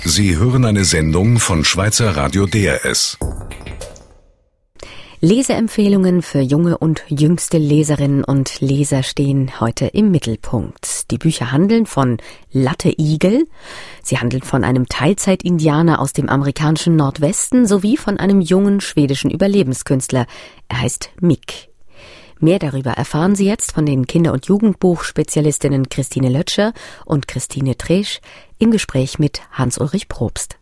Sie hören eine Sendung von Schweizer Radio DRS. Leseempfehlungen für junge und jüngste Leserinnen und Leser stehen heute im Mittelpunkt. Die Bücher handeln von Latte Igel. Sie handeln von einem Teilzeit-Indianer aus dem amerikanischen Nordwesten sowie von einem jungen schwedischen Überlebenskünstler. Er heißt Mick. Mehr darüber erfahren Sie jetzt von den Kinder- und Jugendbuchspezialistinnen Christine Lötscher und Christine Tresch im Gespräch mit Hans-Ulrich Probst.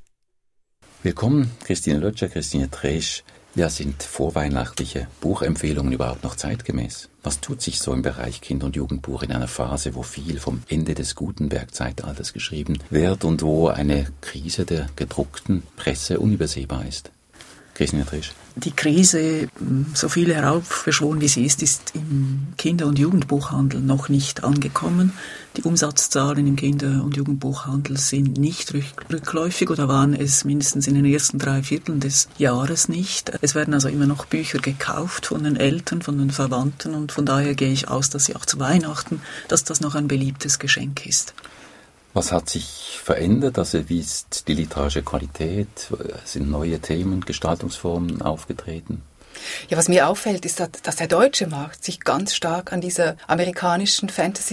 Willkommen, Christine Lötscher, Christine Tresch. Ja, sind vorweihnachtliche Buchempfehlungen überhaupt noch zeitgemäß? Was tut sich so im Bereich Kinder- und Jugendbuch in einer Phase, wo viel vom Ende des Gutenberg-Zeitalters geschrieben wird und wo eine Krise der gedruckten Presse unübersehbar ist? Christine Tresch. Die Krise, so viel heraufbeschworen wie sie ist im Kinder- und Jugendbuchhandel noch nicht angekommen. Die Umsatzzahlen im Kinder- und Jugendbuchhandel sind nicht rückläufig oder waren es mindestens in den ersten 3/4 des Jahres nicht. Es werden also immer noch Bücher gekauft von den Eltern, von den Verwandten und von daher gehe ich aus, dass sie auch zu Weihnachten, dass das noch ein beliebtes Geschenk ist. Was hat sich verändert? Also wie ist die literarische Qualität? Sind neue Themen, Gestaltungsformen aufgetreten? Ja, was mir auffällt, ist, dass der deutsche Markt sich ganz stark an dieser amerikanischen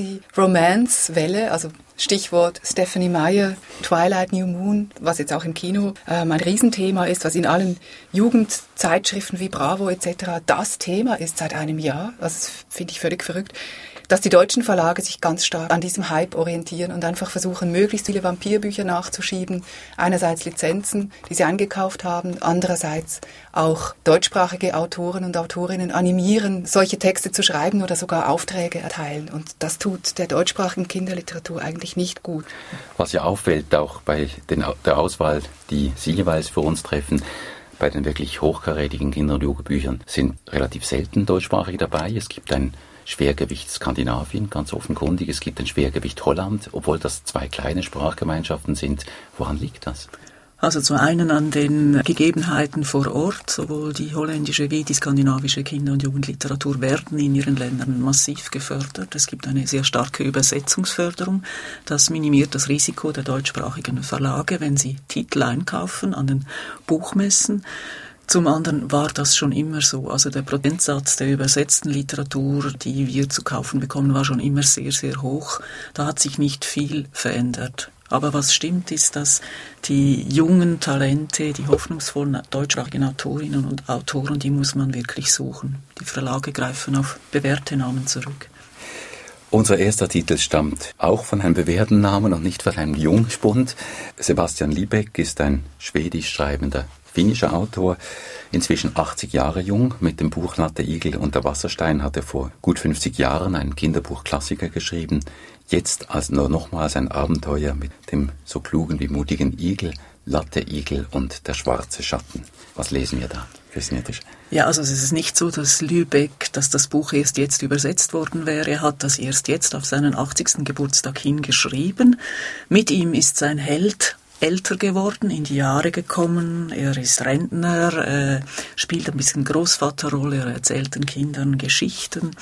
Fantasy-Romance-Welle, also Stichwort Stephenie Meyer, Twilight, New Moon, was jetzt auch im Kino ein Riesenthema ist, was in allen Jugendzeitschriften wie Bravo etc. das Thema ist seit einem Jahr. Also das finde ich völlig verrückt, dass die deutschen Verlage sich ganz stark an diesem Hype orientieren und einfach versuchen, möglichst viele Vampirbücher nachzuschieben. Einerseits Lizenzen, die sie eingekauft haben, andererseits auch deutschsprachige Autoren und Autorinnen animieren, solche Texte zu schreiben oder sogar Aufträge erteilen. Und das tut der deutschsprachigen Kinderliteratur eigentlich nicht gut. Was ja auffällt, auch bei der Auswahl, die Sie jeweils für uns treffen, bei den wirklich hochkarätigen Kinder- und Jugendbüchern sind relativ selten deutschsprachige dabei. Es gibt ein Schwergewicht Skandinavien, ganz offenkundig. Es gibt ein Schwergewicht Holland, obwohl das zwei kleine Sprachgemeinschaften sind. Woran liegt das? Also zum einen an den Gegebenheiten vor Ort. Sowohl die holländische wie die skandinavische Kinder- und Jugendliteratur werden in ihren Ländern massiv gefördert. Es gibt eine sehr starke Übersetzungsförderung. Das minimiert das Risiko der deutschsprachigen Verlage, wenn sie Titel einkaufen an den Buchmessen. Zum anderen war das schon immer so. Also der Prozentsatz der übersetzten Literatur, die wir zu kaufen bekommen, war schon immer sehr, sehr hoch. Da hat sich nicht viel verändert. Aber was stimmt, ist, dass die jungen Talente, die hoffnungsvollen deutschsprachigen Autorinnen und Autoren, die muss man wirklich suchen. Die Verlage greifen auf bewährte Namen zurück. Unser erster Titel stammt auch von einem bewährten Namen und nicht von einem Jungspund. Sebastian Libek ist ein schwedisch schreibender finnischer Autor, inzwischen 80 Jahre jung. Mit dem Buch Latte Igel und der Wasserstein hat er vor gut 50 Jahren einen Kinderbuchklassiker geschrieben. Jetzt nochmals ein Abenteuer mit dem so klugen wie mutigen Igel, Latte Igel und der schwarze Schatten. Was lesen wir da, Christine Tresch? Ja, also es ist nicht so, dass Lübeck, dass das Buch erst jetzt übersetzt worden wäre. Er hat das erst jetzt auf seinen 80. Geburtstag hingeschrieben. Mit ihm ist sein Held älter geworden, in die Jahre gekommen, er ist Rentner, spielt ein bisschen Großvaterrolle, er erzählt den Kindern Geschichten.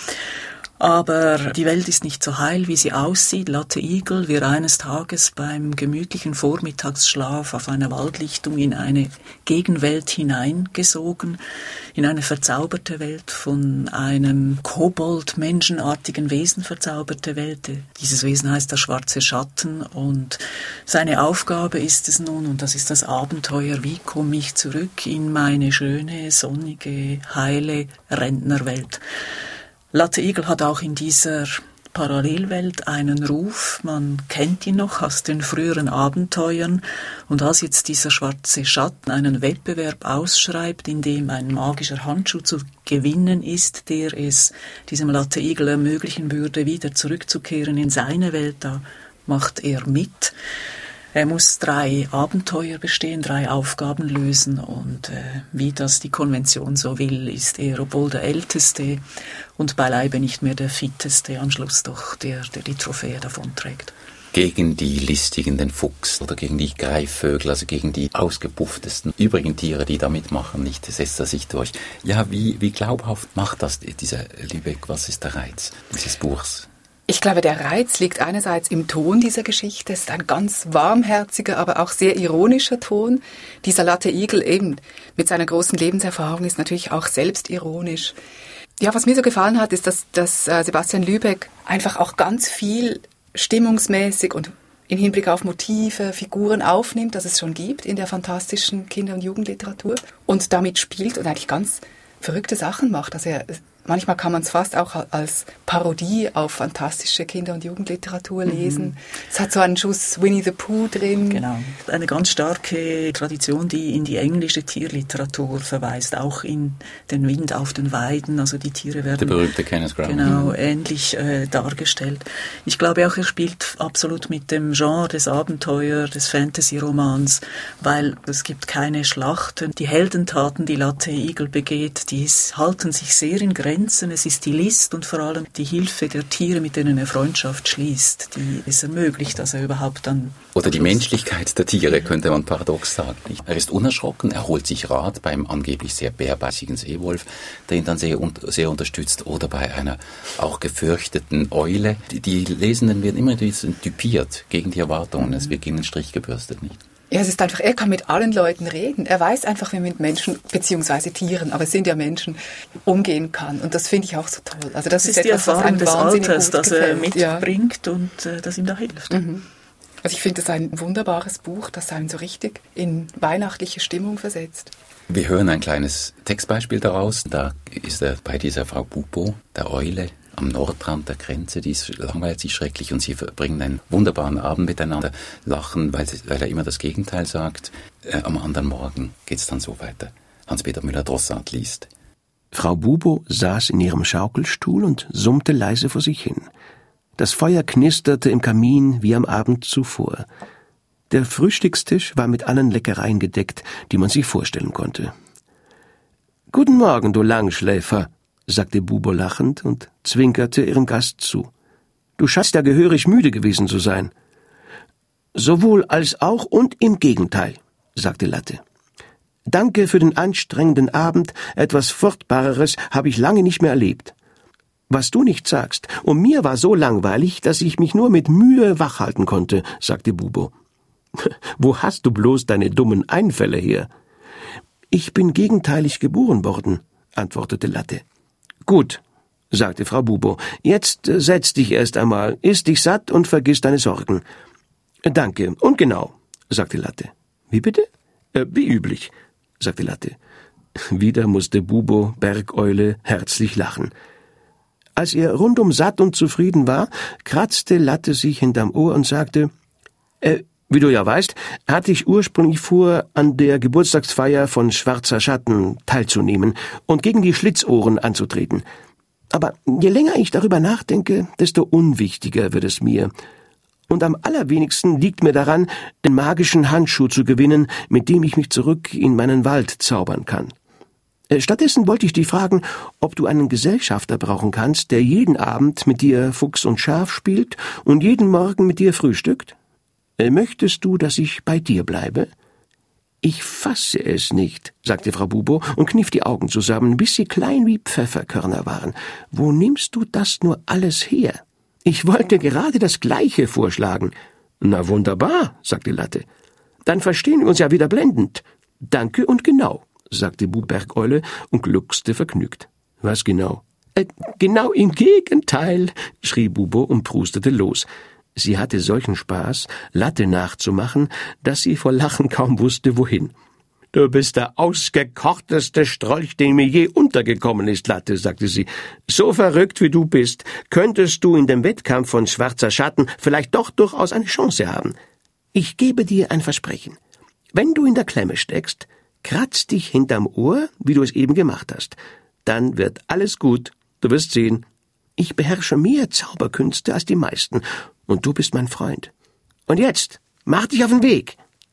Aber die Welt ist nicht so heil, wie sie aussieht. Latte Igel wird eines Tages beim gemütlichen Vormittagsschlaf auf einer Waldlichtung in eine Gegenwelt hineingesogen, in eine verzauberte Welt, von einem Kobold-menschenartigen Wesen verzauberte Welt. Dieses Wesen heißt der schwarze Schatten und seine Aufgabe ist es nun, und das ist das Abenteuer, wie komme ich zurück in meine schöne, sonnige, heile Rentnerwelt. Latte Igel hat auch in dieser Parallelwelt einen Ruf, man kennt ihn noch aus den früheren Abenteuern, und als jetzt dieser schwarze Schatten einen Wettbewerb ausschreibt, in dem ein magischer Handschuh zu gewinnen ist, der es diesem Latte Igel ermöglichen würde, wieder zurückzukehren in seine Welt, da macht er mit. Er muss 3 Abenteuer bestehen, 3 Aufgaben lösen und wie das die Konvention so will, ist er, obwohl der Älteste und beileibe nicht mehr der Fitteste, am Schluss doch der die Trophäe davonträgt. Gegen die Listigen, den Fuchs oder gegen die Greifvögel, also gegen die ausgepufftesten übrigen Tiere, die da mitmachen, nicht setzt er sich durch. Ja, wie glaubhaft macht das dieser Lübeck? Was ist der Reiz dieses Buchs? Ich glaube, der Reiz liegt einerseits im Ton dieser Geschichte. Es ist ein ganz warmherziger, aber auch sehr ironischer Ton. Dieser Latte Igel eben mit seiner großen Lebenserfahrung ist natürlich auch selbstironisch. Ja, was mir so gefallen hat, ist, dass Sebastian Lübeck einfach auch ganz viel stimmungsmäßig und im Hinblick auf Motive, Figuren aufnimmt, das es schon gibt in der fantastischen Kinder- und Jugendliteratur und damit spielt und eigentlich ganz verrückte Sachen macht. Also manchmal kann man es fast auch als Parodie auf fantastische Kinder- und Jugendliteratur lesen. Es hat so einen Schuss Winnie the Pooh drin. Genau. Eine ganz starke Tradition, die in die englische Tierliteratur verweist, auch in Den Wind auf den Weiden. Also die Tiere werden... Der berühmte Kenneth Grahame. Genau, ähnlich dargestellt. Ich glaube auch, er spielt absolut mit dem Genre des Abenteuer, des Fantasy-Romans, weil es gibt keine Schlachten. Die Heldentaten, die Latte Igel begeht, die halten sich sehr in Grenzen. Es ist die List und vor allem die Hilfe der Tiere, mit denen er Freundschaft schließt, die es ermöglicht, dass er überhaupt dann... Oder die Menschlichkeit der Tiere, könnte man paradox sagen. Er ist unerschrocken, er holt sich Rat beim angeblich sehr bärbeißigen Seewolf, der ihn dann sehr unterstützt, oder bei einer auch gefürchteten Eule. Die Lesenden werden immer typiert gegen die Erwartungen, es wird gegen den Strich gebürstet, nicht? Ja, es ist einfach, er kann mit allen Leuten reden. Er weiß einfach, wie man mit Menschen, beziehungsweise Tieren, aber es sind ja Menschen, umgehen kann. Und das finde ich auch so toll. Also das ist die etwas, Erfahrung des Alters, das er gefällt. mitbringt und das ihm da hilft. Mhm. Also ich finde es ein wunderbares Buch, das einen so richtig in weihnachtliche Stimmung versetzt. Wir hören ein kleines Textbeispiel daraus. Da ist er bei dieser Frau Bubo, der Eule, am Nordrand der Grenze, die langweilt sich schrecklich und sie verbringen einen wunderbaren Abend miteinander, lachen, weil er immer das Gegenteil sagt. Am anderen Morgen geht's dann so weiter. Hans-Peter Müller-Drossard liest. Frau Bubo saß in ihrem Schaukelstuhl und summte leise vor sich hin. Das Feuer knisterte im Kamin wie am Abend zuvor. Der Frühstückstisch war mit allen Leckereien gedeckt, die man sich vorstellen konnte. »Guten Morgen, du Langschläfer«, sagte Bubo lachend und zwinkerte ihrem Gast zu. »Du scheinst ja gehörig müde gewesen zu sein.« »Sowohl als auch und im Gegenteil«, sagte Latte. »Danke für den anstrengenden Abend, etwas Furchtbareres habe ich lange nicht mehr erlebt.« »Was du nicht sagst, und mir war so langweilig, dass ich mich nur mit Mühe wachhalten konnte«, sagte Bubo. »Wo hast du bloß deine dummen Einfälle her?« »Ich bin gegenteilig geboren worden«, antwortete Latte. »Gut«, sagte Frau Bubo, »jetzt setz dich erst einmal, iss dich satt und vergiss deine Sorgen.« »Danke, und genau«, sagte Latte. »Wie bitte?« »Wie üblich«, sagte Latte. Wieder musste Bubo, Bergeule, herzlich lachen. Als er rundum satt und zufrieden war, kratzte Latte sich hinterm Ohr und sagte, wie du ja weißt, hatte ich ursprünglich vor, an der Geburtstagsfeier von Schwarzer Schatten teilzunehmen und gegen die Schlitzohren anzutreten. Aber je länger ich darüber nachdenke, desto unwichtiger wird es mir. Und am allerwenigsten liegt mir daran, den magischen Handschuh zu gewinnen, mit dem ich mich zurück in meinen Wald zaubern kann. Stattdessen wollte ich dich fragen, ob du einen Gesellschafter brauchen kannst, der jeden Abend mit dir Fuchs und Schaf spielt und jeden Morgen mit dir frühstückt? Möchtest du, dass ich bei dir bleibe?« »Ich fasse es nicht«, sagte Frau Bubo und kniff die Augen zusammen, bis sie klein wie Pfefferkörner waren. »Wo nimmst du das nur alles her? Ich wollte gerade das Gleiche vorschlagen.« »Na wunderbar«, sagte Latte. »Dann verstehen wir uns ja wieder blendend.« »Danke und genau«, sagte Bergeule und gluckste vergnügt. »Was genau?« »Genau im Gegenteil«, schrie Bubo und prustete los. Sie hatte solchen Spaß, Latte nachzumachen, dass sie vor Lachen kaum wusste, wohin. »Du bist der ausgekochteste Strolch, den mir je untergekommen ist, Latte«, sagte sie. »So verrückt wie du bist, könntest du in dem Wettkampf von Schwarzer Schatten vielleicht doch durchaus eine Chance haben. Ich gebe dir ein Versprechen. Wenn du in der Klemme steckst, kratz dich hinterm Ohr, wie du es eben gemacht hast. Dann wird alles gut, du wirst sehen. Ich beherrsche mehr Zauberkünste als die meisten, und du bist mein Freund. Und jetzt, mach dich auf den Weg!«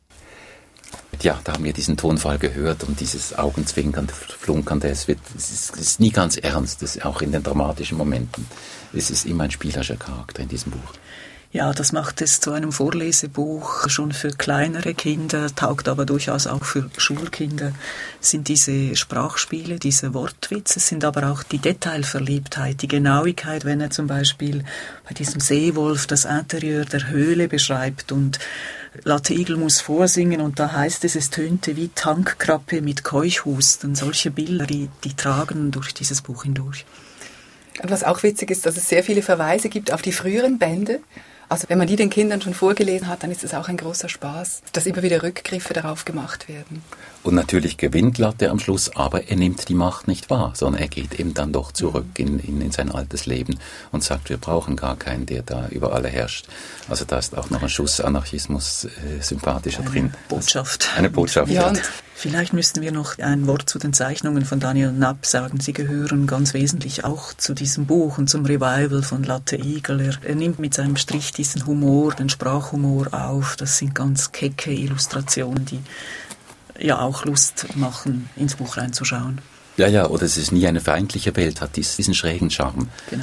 Ja, da haben wir diesen Tonfall gehört und dieses Augenzwinkern, Flunkernde. Es ist nie ganz ernst, auch in den dramatischen Momenten. Es ist immer ein spielerischer Charakter in diesem Buch. Ja, das macht es zu einem Vorlesebuch schon für kleinere Kinder, taugt aber durchaus auch für Schulkinder. Es sind diese Sprachspiele, diese Wortwitze, es sind aber auch die Detailverliebtheit, die Genauigkeit, wenn er zum Beispiel bei diesem Seewolf das Interieur der Höhle beschreibt und Latte Igel muss vorsingen und da heißt es tönte wie Tankkrabbe mit Keuchhusten. Solche Bilder, die tragen durch dieses Buch hindurch. Und was auch witzig ist, dass es sehr viele Verweise gibt auf die früheren Bände. Also wenn man die den Kindern schon vorgelesen hat, dann ist es auch ein großer Spaß, dass immer wieder Rückgriffe darauf gemacht werden. Und natürlich gewinnt Latte am Schluss, aber er nimmt die Macht nicht wahr, sondern er geht eben dann doch zurück in sein altes Leben und sagt, wir brauchen gar keinen, der da über alle herrscht. Also da ist auch noch ein Schuss Anarchismus sympathischer drin. Eine Botschaft. Ja, und vielleicht müssten wir noch ein Wort zu den Zeichnungen von Daniel Knapp sagen. Sie gehören ganz wesentlich auch zu diesem Buch und zum Revival von Latte Igel. Er nimmt mit seinem Strich diesen Humor, den Sprachhumor auf. Das sind ganz kecke Illustrationen, die ja auch Lust machen, ins Buch reinzuschauen. Ja, oder es ist nie eine feindliche Welt, hat diesen schrägen Charme. Genau.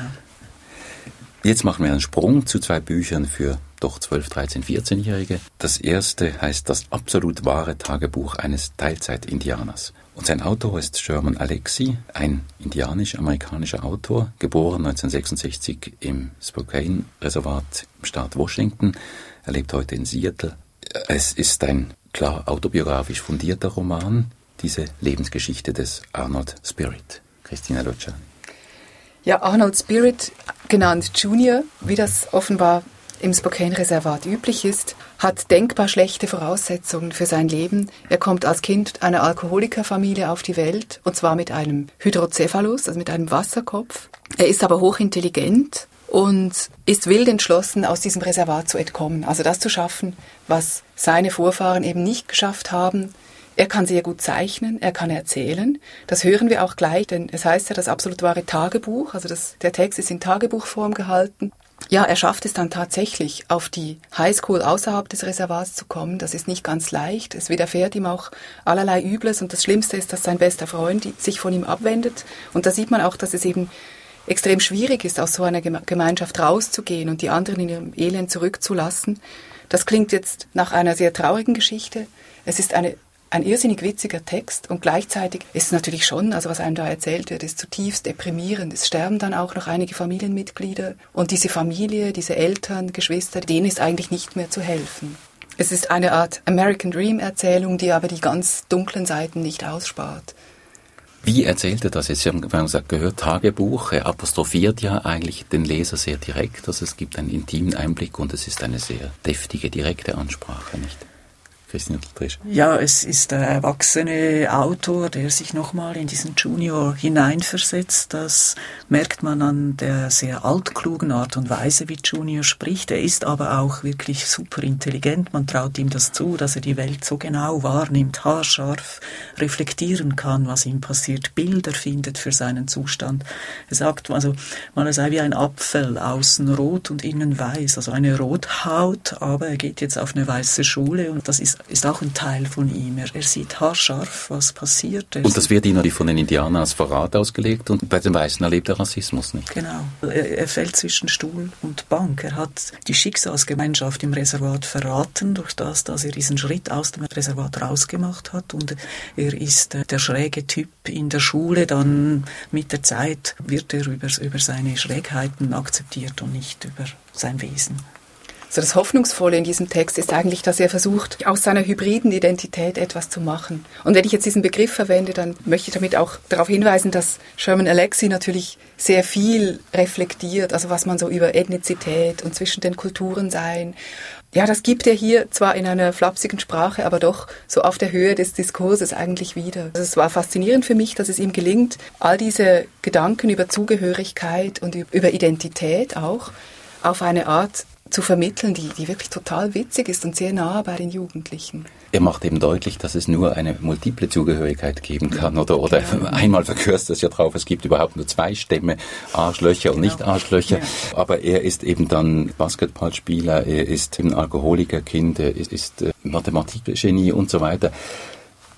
Jetzt machen wir einen Sprung zu 2 Büchern für doch 12-, 13-, 14-Jährige. Das erste heißt Das absolut wahre Tagebuch eines Teilzeit-Indianers. Und sein Autor ist Sherman Alexie, ein indianisch-amerikanischer Autor, geboren 1966 im Spokane-Reservat im Staat Washington. Er lebt heute in Seattle. Es ist ein klar autobiografisch fundierter Roman, diese Lebensgeschichte des Arnold Spirit. Christina Luciani. Ja, Arnold Spirit, genannt Junior, wie das offenbar im Spokane-Reservat üblich ist, hat denkbar schlechte Voraussetzungen für sein Leben. Er kommt als Kind einer Alkoholikerfamilie auf die Welt, und zwar mit einem Hydrocephalus, also mit einem Wasserkopf. Er ist aber hochintelligent und ist wild entschlossen, aus diesem Reservat zu entkommen. Also das zu schaffen, was seine Vorfahren eben nicht geschafft haben. Er kann sehr gut zeichnen, er kann erzählen. Das hören wir auch gleich, denn es heißt ja das absolut wahre Tagebuch. Also der Text ist in Tagebuchform gehalten. Ja, er schafft es dann tatsächlich, auf die Highschool außerhalb des Reservats zu kommen. Das ist nicht ganz leicht. Es widerfährt ihm auch allerlei Übles. Und das Schlimmste ist, dass sein bester Freund sich von ihm abwendet. Und da sieht man auch, dass es eben extrem schwierig ist, aus so einer Gemeinschaft rauszugehen und die anderen in ihrem Elend zurückzulassen. Das klingt jetzt nach einer sehr traurigen Geschichte. Es ist ein irrsinnig witziger Text und gleichzeitig ist es natürlich schon, also was einem da erzählt wird, ist zutiefst deprimierend. Es sterben dann auch noch einige Familienmitglieder und diese Familie, diese Eltern, Geschwister, denen ist eigentlich nicht mehr zu helfen. Es ist eine Art American Dream Erzählung, die aber die ganz dunklen Seiten nicht ausspart. Wie erzählt er das jetzt? Sie haben gesagt, gehört Tagebuch. Er apostrophiert ja eigentlich den Leser sehr direkt. Also es gibt einen intimen Einblick und es ist eine sehr deftige, direkte Ansprache, nicht? Ja, es ist der erwachsene Autor, der sich nochmal in diesen Junior hineinversetzt. Das merkt man an der sehr altklugen Art und Weise, wie Junior spricht. Er ist aber auch wirklich super intelligent. Man traut ihm das zu, dass er die Welt so genau wahrnimmt, haarscharf reflektieren kann, was ihm passiert, Bilder findet für seinen Zustand. Er sagt, also, man sei wie ein Apfel, außen rot und innen weiß, also eine Rothaut, aber er geht jetzt auf eine weiße Schule und das ist auch ein Teil von ihm. Er sieht haarscharf, was passiert. Und das wird ihnen von den Indianern als Verrat ausgelegt und bei den Weißen erlebt er Rassismus nicht. Genau. Er fällt zwischen Stuhl und Bank. Er hat die Schicksalsgemeinschaft im Reservat verraten, durch das, dass er diesen Schritt aus dem Reservat rausgemacht hat. Und er ist der schräge Typ in der Schule. Dann mit der Zeit wird er über seine Schrägheiten akzeptiert und nicht über sein Wesen. So das Hoffnungsvolle in diesem Text ist eigentlich, dass er versucht, aus seiner hybriden Identität etwas zu machen. Und wenn ich jetzt diesen Begriff verwende, dann möchte ich damit auch darauf hinweisen, dass Sherman Alexie natürlich sehr viel reflektiert, also was man so über Ethnizität und zwischen den Kulturen sein. Ja, das gibt er hier zwar in einer flapsigen Sprache, aber doch so auf der Höhe des Diskurses eigentlich wieder. Also es war faszinierend für mich, dass es ihm gelingt, all diese Gedanken über Zugehörigkeit und über Identität auch auf eine Art zu vermitteln, die wirklich total witzig ist und sehr nah bei den Jugendlichen. Er macht eben deutlich, dass es nur eine multiple Zugehörigkeit geben kann, oder ja. Einmal verkürzt das ja drauf, es gibt überhaupt nur 2 Stämme, Arschlöcher und Nicht-Arschlöcher, ja. Aber er ist eben dann Basketballspieler, er ist ein Alkoholikerkind, er ist Mathematikgenie und so weiter.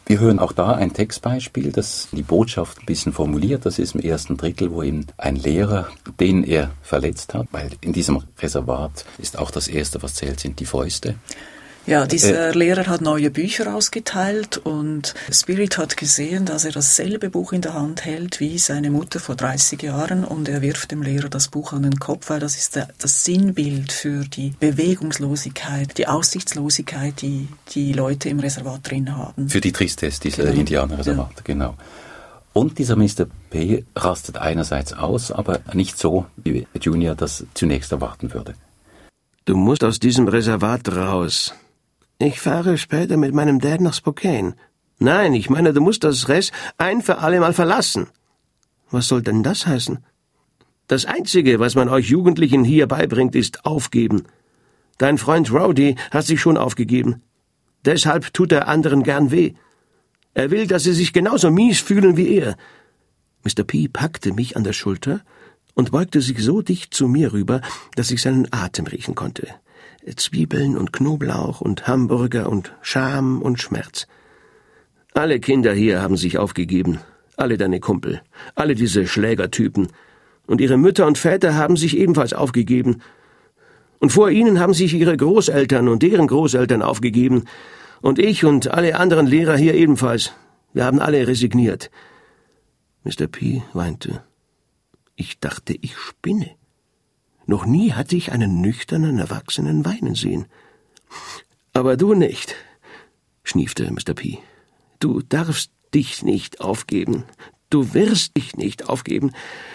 Wir hören auch da ein Textbeispiel, das die Botschaft ein bisschen formuliert. Das ist im ersten Drittel, wo eben ein Lehrer, den er verletzt hat, weil in diesem Reservat ist auch das Erste, was zählt, sind die Fäuste. Ja, dieser Lehrer hat neue Bücher ausgeteilt und Spirit hat gesehen, dass er dasselbe Buch in der Hand hält wie seine Mutter vor 30 Jahren und er wirft dem Lehrer das Buch an den Kopf, weil das ist das Sinnbild für die Bewegungslosigkeit, die Aussichtslosigkeit, die die Leute im Reservat drin haben. Für die Tristesse dieser Indianerreservate, genau. Und dieser Mr. P. rastet einerseits aus, aber nicht so, wie Junior das zunächst erwarten würde. Du musst aus diesem Reservat raus. Ich fahre später mit meinem Dad nach Spokane. Nein, ich meine, du musst das Res ein für alle Mal verlassen. Was soll denn das heißen? Das Einzige, was man euch Jugendlichen hier beibringt, ist aufgeben. Dein Freund Rowdy hat sich schon aufgegeben. Deshalb tut er anderen gern weh. Er will, dass sie sich genauso mies fühlen wie er. Mr. P. packte mich an der Schulter und beugte sich so dicht zu mir rüber, dass ich seinen Atem riechen konnte. Zwiebeln und Knoblauch und Hamburger und Scham und Schmerz. Alle Kinder hier haben sich aufgegeben. Alle deine Kumpel. Alle diese Schlägertypen. Und ihre Mütter und Väter haben sich ebenfalls aufgegeben. Und vor ihnen haben sich ihre Großeltern und deren Großeltern aufgegeben. Und ich und alle anderen Lehrer hier ebenfalls. Wir haben alle resigniert. Mr. P. weinte. Ich dachte, ich spinne. Noch nie hatte ich einen nüchternen Erwachsenen weinen sehen. Aber du nicht, schniefte Mr. P. Du darfst dich nicht aufgeben. Du wirst dich nicht aufgeben.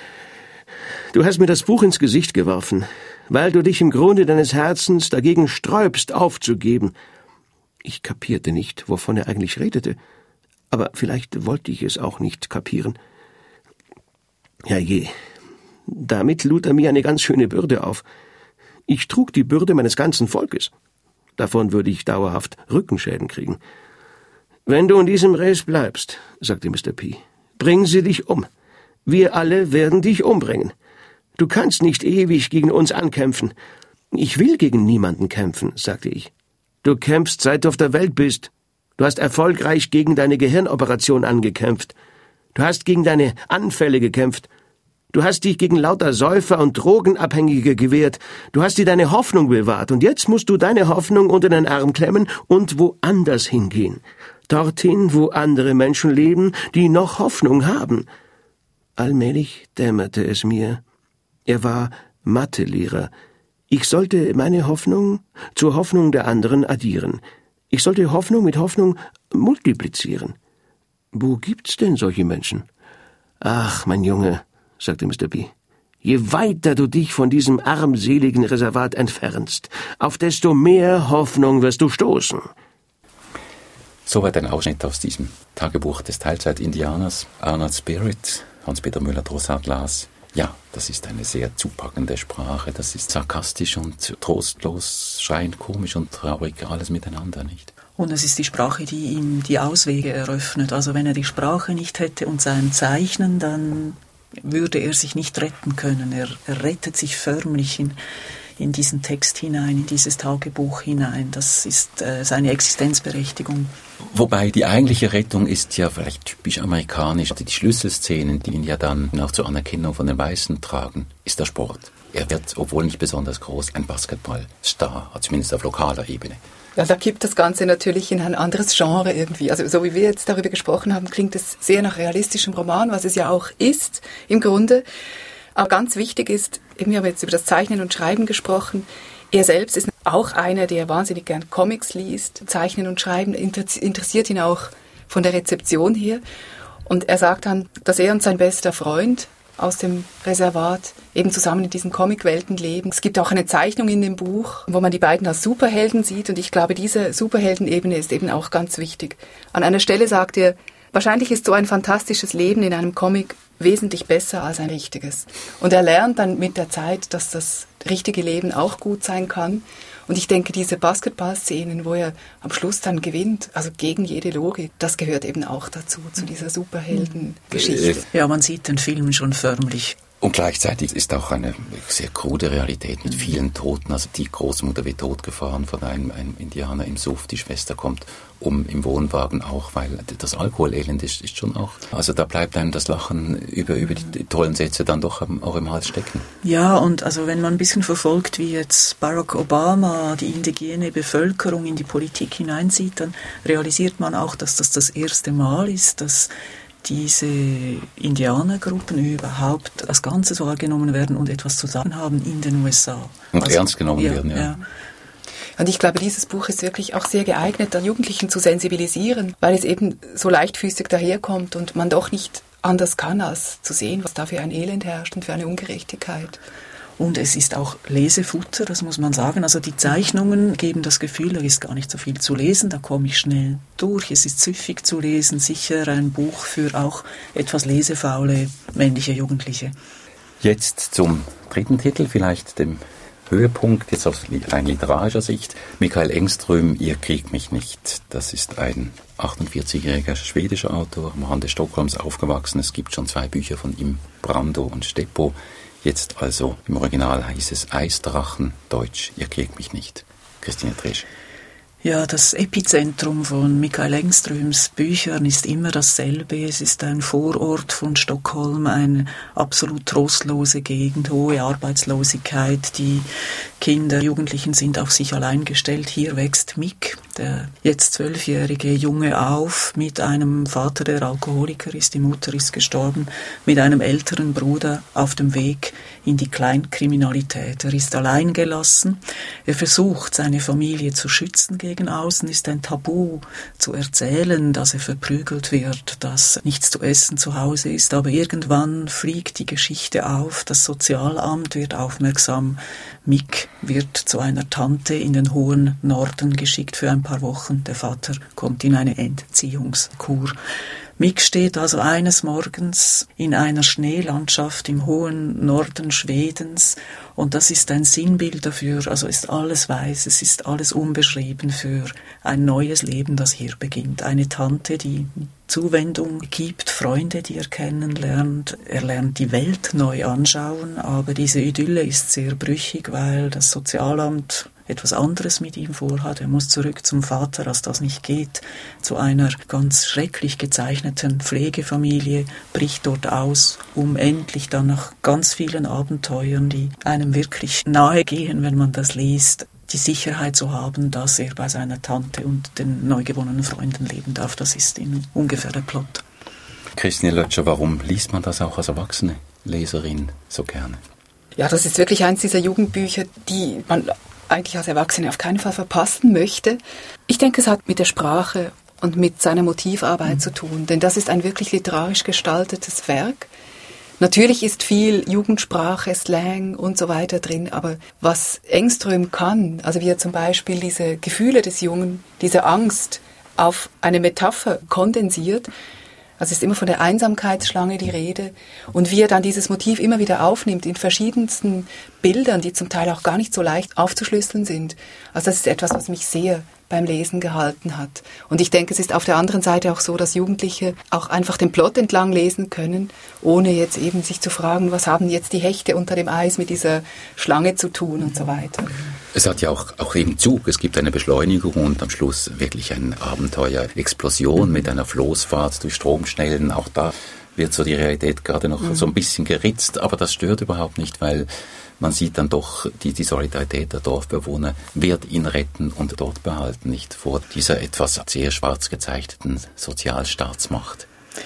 Du hast mir das Buch ins Gesicht geworfen, weil du dich im Grunde deines Herzens dagegen sträubst, aufzugeben. Ich kapierte nicht, wovon er eigentlich redete, aber vielleicht wollte ich es auch nicht kapieren. Herrje, damit lud er mir eine ganz schöne Bürde auf. Ich trug die Bürde meines ganzen Volkes. Davon würde ich dauerhaft Rückenschäden kriegen. Wenn du in diesem Res bleibst, sagte Mr. P., bring sie dich um. Wir alle werden dich umbringen. Du kannst nicht ewig gegen uns ankämpfen. Ich will gegen niemanden kämpfen, sagte ich. Du kämpfst, seit du auf der Welt bist. Du hast erfolgreich gegen deine Gehirnoperation angekämpft. Du hast gegen deine Anfälle gekämpft. Du hast dich gegen lauter Säufer und Drogenabhängige gewehrt. Du hast dir deine Hoffnung bewahrt. Und jetzt musst du deine Hoffnung unter den Arm klemmen und woanders hingehen. Dorthin, wo andere Menschen leben, die noch Hoffnung haben. Allmählich dämmerte es mir. Er war Mathelehrer. Ich sollte meine Hoffnung zur Hoffnung der anderen addieren. Ich sollte Hoffnung mit Hoffnung multiplizieren. Wo gibt's denn solche Menschen? Ach, mein Junge, sagte Mr. B., je weiter du dich von diesem armseligen Reservat entfernst, auf desto mehr Hoffnung wirst du stoßen. Soweit ein Ausschnitt aus diesem Tagebuch des Teilzeit-Indianers Arnold Spirit, Hans-Peter Müller-Drossard las. Ja, das ist eine sehr zupackende Sprache, das ist sarkastisch und trostlos, schreiend, komisch und traurig, alles miteinander, nicht? Und es ist die Sprache, die ihm die Auswege eröffnet. Also wenn er die Sprache nicht hätte und sein Zeichnen, dann würde er sich nicht retten können. Er rettet sich förmlich in diesen Text hinein, in dieses Tagebuch hinein. Das ist seine Existenzberechtigung. Wobei die eigentliche Rettung ist ja vielleicht typisch amerikanisch. Die Schlüsselszenen, die ihn ja dann auch zur Anerkennung von den Weißen tragen, ist der Sport. Er wird, obwohl nicht besonders groß, ein Basketballstar, zumindest auf lokaler Ebene. Ja, da kippt das Ganze natürlich in ein anderes Genre irgendwie. Also so wie wir jetzt darüber gesprochen haben, klingt es sehr nach realistischem Roman, was es ja auch ist im Grunde. Aber ganz wichtig ist, wir haben jetzt über das Zeichnen und Schreiben gesprochen, er selbst ist auch einer, der wahnsinnig gern Comics liest. Zeichnen und Schreiben interessiert ihn auch von der Rezeption her. Und er sagt dann, dass er und sein bester Freund aus dem Reservat eben zusammen in diesen Comicwelten leben. Es gibt auch eine Zeichnung in dem Buch, wo man die beiden als Superhelden sieht. Und ich glaube, diese Superheldenebene ist eben auch ganz wichtig. An einer Stelle sagt er, wahrscheinlich ist so ein fantastisches Leben in einem Comic wesentlich besser als ein richtiges. Und er lernt dann mit der Zeit, dass das richtige Leben auch gut sein kann. Und ich denke, diese Basketball-Szenen, wo er am Schluss dann gewinnt, also gegen jede Logik, das gehört eben auch dazu, zu dieser Superhelden-Geschichte. Ja, man sieht den Film schon förmlich Und gleichzeitig ist auch eine sehr krude Realität mit vielen Toten. Also die Großmutter wird totgefahren von einem Indianer im Suff. Die Schwester kommt im Wohnwagen auch, weil das Alkoholelend ist schon auch. Also da bleibt einem das Lachen über die tollen Sätze dann doch auch im Hals stecken. Ja, und also wenn man ein bisschen verfolgt, wie jetzt Barack Obama die indigene Bevölkerung in die Politik hineinsieht, dann realisiert man auch, dass das erste Mal ist, dass diese Indianergruppen überhaupt als Ganzes wahrgenommen werden und etwas zu sagen haben in den USA. Und also, ernst genommen werden, ja. Und ich glaube, dieses Buch ist wirklich auch sehr geeignet, da Jugendlichen zu sensibilisieren, weil es eben so leichtfüßig daherkommt und man doch nicht anders kann, als zu sehen, was da für ein Elend herrscht und für eine Ungerechtigkeit. Und es ist auch Lesefutter, das muss man sagen. Also die Zeichnungen geben das Gefühl, da ist gar nicht so viel zu lesen, da komme ich schnell durch. Es ist süffig zu lesen, sicher ein Buch für auch etwas lesefaule männliche Jugendliche. Jetzt zum dritten Titel, vielleicht dem Höhepunkt, jetzt aus rein literarischer Sicht. Mikael Engström, Ihr kriegt mich nicht. Das ist ein 48-jähriger schwedischer Autor, am Rande Stockholms aufgewachsen. Es gibt schon 2 Bücher von ihm, Brando und Steppo. Jetzt also im Original hieß es Eisdrachen, Deutsch, Ihr kriegt mich nicht. Christine Tresch. Ja, das Epizentrum von Mikael Engströms Büchern ist immer dasselbe. Es ist ein Vorort von Stockholm, eine absolut trostlose Gegend, hohe Arbeitslosigkeit. Die Kinder, Jugendlichen sind auf sich allein gestellt. Hier wächst Mick, der jetzt 12-jährige Junge, auf mit einem Vater, der Alkoholiker ist, die Mutter ist gestorben, mit einem älteren Bruder auf dem Weg in die Kleinkriminalität. Er ist allein gelassen. Er versucht, seine Familie zu schützen gegen außen, ist ein Tabu zu erzählen, dass er verprügelt wird, dass nichts zu essen zu Hause ist. Aber irgendwann fliegt die Geschichte auf, das Sozialamt wird aufmerksam. Mick wird zu einer Tante in den hohen Norden geschickt für ein paar Wochen. Der Vater kommt in eine Entziehungskur. Mick steht also eines Morgens in einer Schneelandschaft im hohen Norden Schwedens und das ist ein Sinnbild dafür, also ist alles weiß, es ist alles unbeschrieben für ein neues Leben, das hier beginnt. Eine Tante, die Zuwendung gibt, Freunde, die er kennenlernt. Er lernt die Welt neu anschauen, aber diese Idylle ist sehr brüchig, weil das Sozialamt etwas anderes mit ihm vorhat. Er muss zurück zum Vater, als das nicht geht. Zu einer ganz schrecklich gezeichneten Pflegefamilie, bricht dort aus, um endlich dann nach ganz vielen Abenteuern, die einem wirklich nahe gehen, wenn man das liest, die Sicherheit zu haben, dass er bei seiner Tante und den neu gewonnenen Freunden leben darf. Das ist ungefähr der Plot. Christine Lötscher, warum liest man das auch als erwachsene Leserin so gerne? Ja, das ist wirklich eins dieser Jugendbücher, die man eigentlich als Erwachsene auf keinen Fall verpassen möchte. Ich denke, es hat mit der Sprache und mit seiner Motivarbeit zu tun, denn das ist ein wirklich literarisch gestaltetes Werk. Natürlich ist viel Jugendsprache, Slang und so weiter drin, aber was Engström kann, also wie er zum Beispiel diese Gefühle des Jungen, diese Angst auf eine Metapher kondensiert, also ist immer von der Einsamkeitsschlange die Rede und wie er dann dieses Motiv immer wieder aufnimmt in verschiedensten Bildern, die zum Teil auch gar nicht so leicht aufzuschlüsseln sind. Also das ist etwas, was mich sehr beim Lesen gehalten hat. Und ich denke, es ist auf der anderen Seite auch so, dass Jugendliche auch einfach den Plot entlang lesen können, ohne jetzt eben sich zu fragen, was haben jetzt die Hechte unter dem Eis mit dieser Schlange zu tun und so weiter. Es hat ja auch eben Zug, es gibt eine Beschleunigung und am Schluss wirklich eine Abenteuer-Explosion mit einer Floßfahrt durch Stromschnellen. Auch da wird so die Realität gerade noch so ein bisschen geritzt, aber das stört überhaupt nicht, weil man sieht dann doch, die Solidarität der Dorfbewohner wird ihn retten und dort behalten, nicht vor dieser etwas sehr schwarz gezeichneten Sozialstaatsmacht.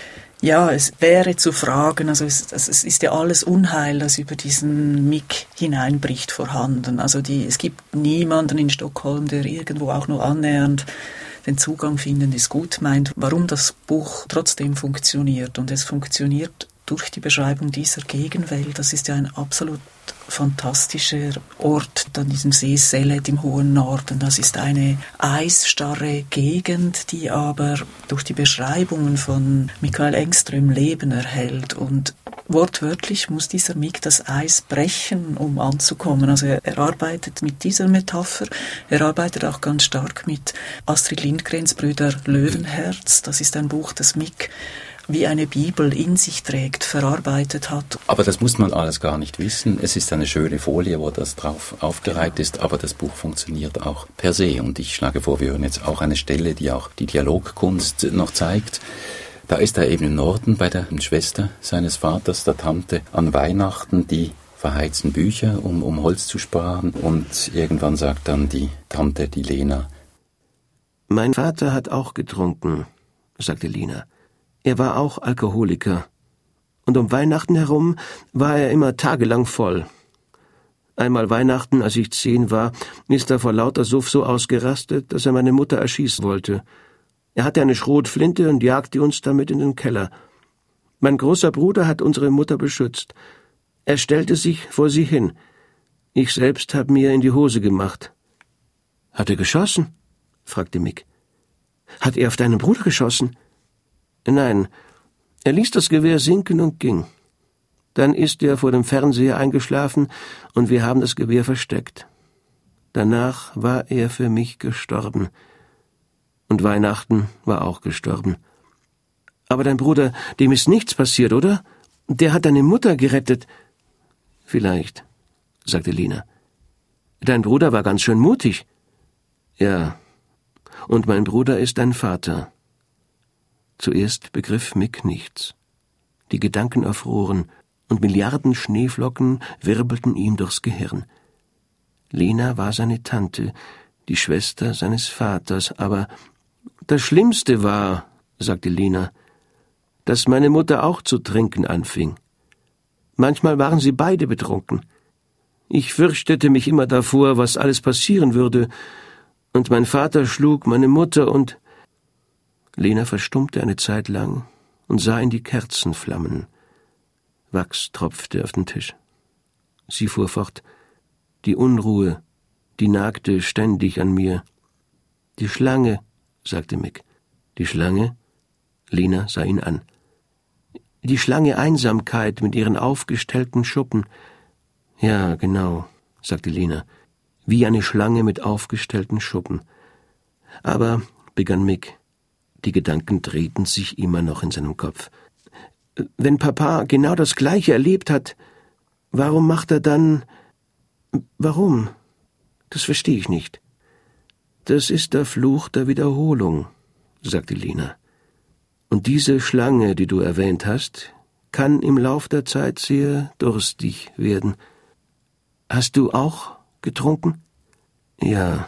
Ja, es wäre zu fragen, also es ist ja alles Unheil, das über diesen Mick hineinbricht, vorhanden. Also es gibt niemanden in Stockholm, der irgendwo auch nur annähernd den Zugang finden, ist gut meint. Warum das Buch trotzdem funktioniert, und es funktioniert durch die Beschreibung dieser Gegenwelt, das ist ja ein absolut fantastischer Ort an diesem See Sellet im hohen Norden. Das ist eine eisstarre Gegend, die aber durch die Beschreibungen von Mikael Engström Leben erhält. Und wortwörtlich muss dieser Mick das Eis brechen, um anzukommen. Also er arbeitet mit dieser Metapher. Er arbeitet auch ganz stark mit Astrid Lindgrens Brüder Löwenherz. Das ist ein Buch, das Mick wie eine Bibel in sich trägt, verarbeitet hat. Aber das muss man alles gar nicht wissen. Es ist eine schöne Folie, wo das drauf aufgereiht ist, aber das Buch funktioniert auch per se. Und ich schlage vor, wir hören jetzt auch eine Stelle, die auch die Dialogkunst noch zeigt. Da ist er eben im Norden bei der Schwester seines Vaters, der Tante, an Weihnachten, die verheizten Bücher, um Holz zu sparen. Und irgendwann sagt dann die Tante, die Lena: »Mein Vater hat auch getrunken«, sagte Lena. »Er war auch Alkoholiker. Und um Weihnachten herum war er immer tagelang voll. Einmal Weihnachten, als ich 10 war, ist er vor lauter Suff so ausgerastet, dass er meine Mutter erschießen wollte. Er hatte eine Schrotflinte und jagte uns damit in den Keller. Mein großer Bruder hat unsere Mutter beschützt. Er stellte sich vor sie hin. Ich selbst habe mir in die Hose gemacht.« »Hat er geschossen?« fragte Mick. »Hat er auf deinen Bruder geschossen?« »Nein, er ließ das Gewehr sinken und ging. Dann ist er vor dem Fernseher eingeschlafen und wir haben das Gewehr versteckt. Danach war er für mich gestorben. Und Weihnachten war auch gestorben. Aber dein Bruder, dem ist nichts passiert, oder? Der hat deine Mutter gerettet.« »Vielleicht«, sagte Lena. »Dein Bruder war ganz schön mutig.« »Ja, und mein Bruder ist dein Vater.« Zuerst begriff Mick nichts. Die Gedanken erfroren und Milliarden Schneeflocken wirbelten ihm durchs Gehirn. Lena war seine Tante, die Schwester seines Vaters, aber das Schlimmste war, sagte Lena, dass meine Mutter auch zu trinken anfing. Manchmal waren sie beide betrunken. Ich fürchtete mich immer davor, was alles passieren würde, und mein Vater schlug meine Mutter und... Lena verstummte eine Zeit lang und sah in die Kerzenflammen. Wachs tropfte auf den Tisch. Sie fuhr fort: »Die Unruhe, die nagte ständig an mir.« »Die Schlange«, sagte Mick. »Die Schlange?« Lena sah ihn an. »Die Schlange Einsamkeit mit ihren aufgestellten Schuppen.« »Ja, genau«, sagte Lena, »wie eine Schlange mit aufgestellten Schuppen.« »Aber«, begann Mick, die Gedanken drehten sich immer noch in seinem Kopf, »wenn Papa genau das Gleiche erlebt hat, warum macht er dann... Warum? Das verstehe ich nicht.« »Das ist der Fluch der Wiederholung«, sagte Lena. »Und diese Schlange, die du erwähnt hast, kann im Lauf der Zeit sehr durstig werden. Hast du auch getrunken?« »Ja.«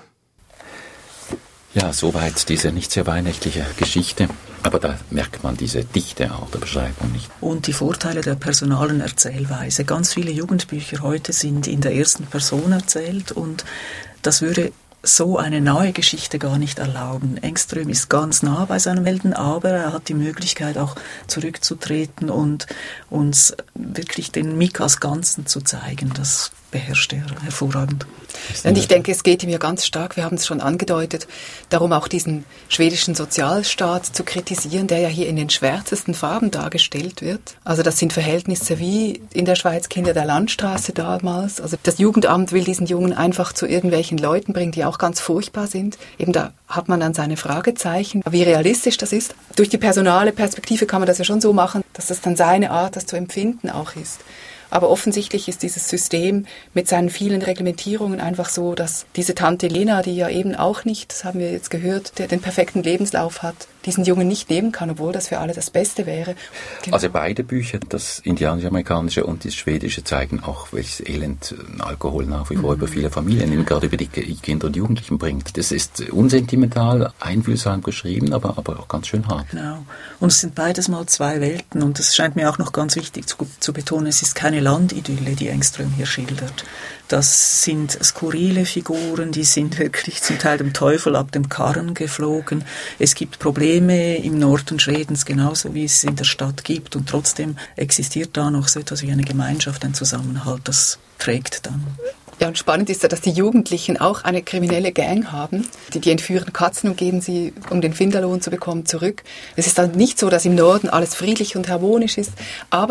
Ja, soweit diese nicht sehr weihnachtliche Geschichte. Aber da merkt man diese Dichte auch der Beschreibung nicht. Und die Vorteile der personalen Erzählweise. Ganz viele Jugendbücher heute sind in der ersten Person erzählt und das würde so eine neue Geschichte gar nicht erlauben. Engström ist ganz nah bei seinem Helden, aber er hat die Möglichkeit auch zurückzutreten und uns wirklich den Mick als Ganzen zu zeigen. Das beherrscht er hervorragend. Und ich denke, es geht ihm ja ganz stark, wir haben es schon angedeutet, darum auch diesen schwedischen Sozialstaat zu kritisieren, der ja hier in den schwärzesten Farben dargestellt wird. Also das sind Verhältnisse wie in der Schweiz Kinder der Landstraße damals. Also das Jugendamt will diesen Jungen einfach zu irgendwelchen Leuten bringen, die auch ganz furchtbar sind. Eben da hat man dann seine Fragezeichen, wie realistisch das ist. Durch die personale Perspektive kann man das ja schon so machen, dass das dann seine Art, das zu empfinden auch ist. Aber offensichtlich ist dieses System mit seinen vielen Reglementierungen einfach so, dass diese Tante Lena, die ja eben auch nicht, das haben wir jetzt gehört, der den perfekten Lebenslauf hat, diesen Jungen nicht nehmen kann, obwohl das für alle das Beste wäre. Genau. Also beide Bücher, das indianisch-amerikanische und das schwedische, zeigen auch, welches Elend Alkohol nach wie vor über viele Familien, gerade über die Kinder und Jugendlichen bringt. Das ist unsentimental, einfühlsam geschrieben, aber auch ganz schön hart. Genau. Und es sind beides mal zwei Welten und das scheint mir auch noch ganz wichtig zu betonen, es ist keine Landidylle, die Engström hier schildert. Das sind skurrile Figuren, die sind wirklich zum Teil dem Teufel ab dem Karren geflogen. Es gibt Probleme im Norden Schwedens, genauso wie es in der Stadt gibt. Und trotzdem existiert da noch so etwas wie eine Gemeinschaft, ein Zusammenhalt. Das trägt dann. Ja, und spannend ist ja, dass die Jugendlichen auch eine kriminelle Gang haben. Die entführen Katzen und geben sie, um den Finderlohn zu bekommen, zurück. Es ist dann nicht so, dass im Norden alles friedlich und harmonisch ist, aber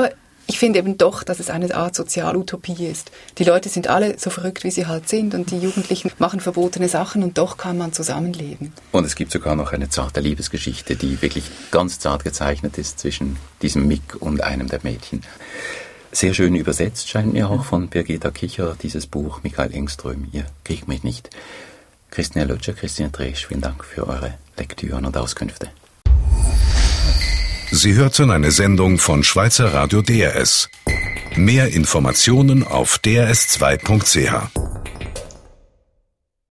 ich finde eben doch, dass es eine Art Sozialutopie ist. Die Leute sind alle so verrückt, wie sie halt sind und die Jugendlichen machen verbotene Sachen und doch kann man zusammenleben. Und es gibt sogar noch eine zarte Liebesgeschichte, die wirklich ganz zart gezeichnet ist zwischen diesem Mick und einem der Mädchen. Sehr schön übersetzt scheint mir auch von Birgitta Kicher, dieses Buch, Michael Engström, Ihr kriegt mich nicht. Christiane Lötscher, Christiane Tresch, vielen Dank für eure Lektüren und Auskünfte. Sie hörten eine Sendung von Schweizer Radio DRS. Mehr Informationen auf drs2.ch.